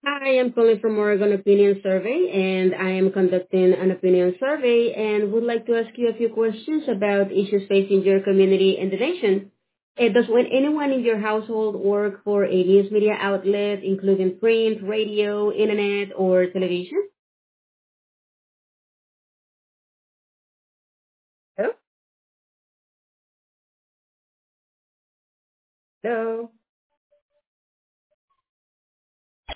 Hi, I'm calling from Oregon Opinion Survey, and I am conducting an opinion survey and would like to ask you a few questions about issues facing your community and the nation. Does when anyone in your household work for a news media outlet, including print, radio, internet, or television? Hello? Hello?